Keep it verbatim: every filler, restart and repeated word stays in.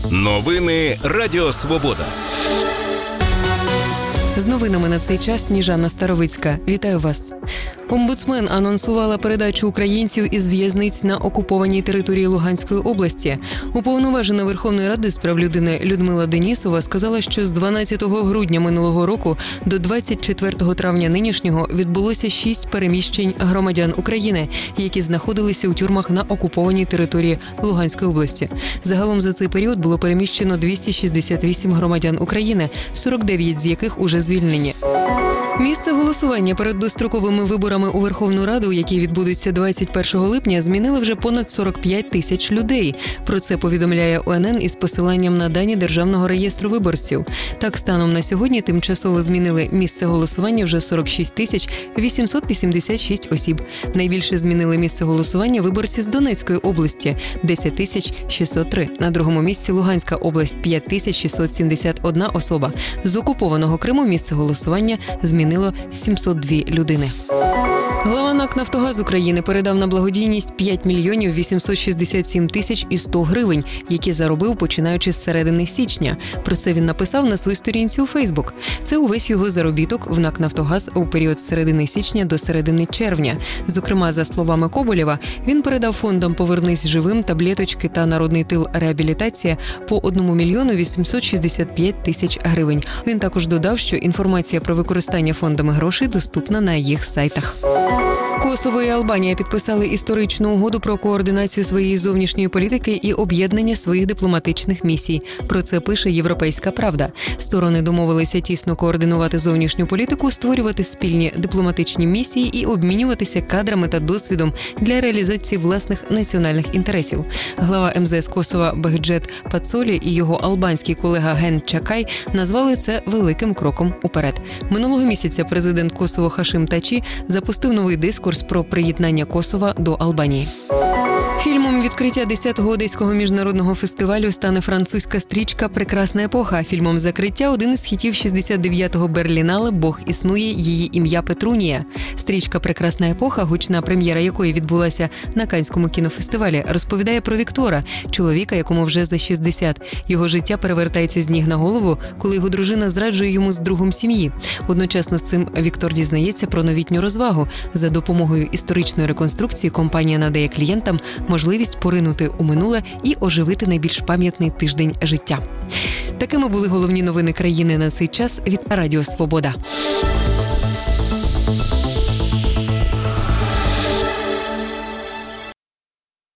Новини Радіо Свобода. З новинами на цей час Сніжана Старовицька. Вітаю вас. Омбудсмен анонсувала передачу українців із в'язниць на окупованій території Луганської області. Уповноважена Верховної Ради з прав людини Людмила Денісова сказала, що з дванадцятого грудня минулого року до двадцять четвертого травня нинішнього відбулося шість переміщень громадян України, які знаходилися у тюрмах на окупованій території Луганської області. Загалом за цей період було переміщено двісті шістдесят вісім громадян України, сорок дев'ять з яких уже звільнені. Місце голосування перед достроковими виборами у Верховну Раду, які відбудуться двадцять першого липня, змінили вже понад сорок п'ять тисяч людей. Про це повідомляє О Ен Ен із посиланням на дані Державного реєстру виборців. Так, станом на сьогодні тимчасово змінили місце голосування вже сорок шість тисяч вісімсот вісімдесят шість осіб. Найбільше змінили місце голосування виборці з Донецької області – десять тисяч шістсот три. На другому місці Луганська область – п'ять тисяч шістсот сімдесят одна особа. З окупованого Криму місце голосування змінило сімсот дві людини. Глава НАК «Нафтогаз України» передав на благодійність п'ять мільйонів вісімсот шістдесят сім тисяч і сто гривень, які заробив починаючи з середини січня. Про це він написав на своїй сторінці у Фейсбук. Це увесь його заробіток в НАК «Нафтогаз» у період з середини січня до середини червня. Зокрема, за словами Коболєва, він передав фондам «Повернись живим», «Таблеточки» та «Народний тил Реабілітація» по одному мільйону вісімсот шістдесят п'ять тисяч гривень. Він також додав, що інформація про використання фондами грошей доступна на їх сайтах. Косово і Албанія підписали історичну угоду про координацію своєї зовнішньої політики і об'єднання своїх дипломатичних місій. Про це пише «Європейська правда». Сторони домовилися тісно координувати зовнішню політику, створювати спільні дипломатичні місії і обмінюватися кадрами та досвідом для реалізації власних національних інтересів. Глава ем зе ес Косова Бехджет Пацолі і його албанський колега Ген Чакай назвали це великим кроком уперед. Минулого місяця президент Косово Хашим Тачі запустив новий дискурс про приєднання Косова до Албанії. Фільмом відкриття десятого Одеського міжнародного фестивалю стане французька стрічка «Прекрасна епоха». Фільмом закриття – один із хітів шістдесят дев'ятого Берлінале «Бог існує, її ім'я Петрунія». Стрічка «Прекрасна епоха», гучна прем'єра якої відбулася на Каннському кінофестивалі, розповідає про Віктора, чоловіка, якому вже за шістдесят. Його життя перевертається з ніг на голову, коли його дружина зраджує йому з другом сім'ї. Одночасно з цим Віктор дізнається про новітню розвагу. За допомогою історичної реконструкції компанія надає клієнтам можливість поринути у минуле і оживити найбільш пам'ятний тиждень життя. Такими були головні новини країни на цей час від Радіо Свобода.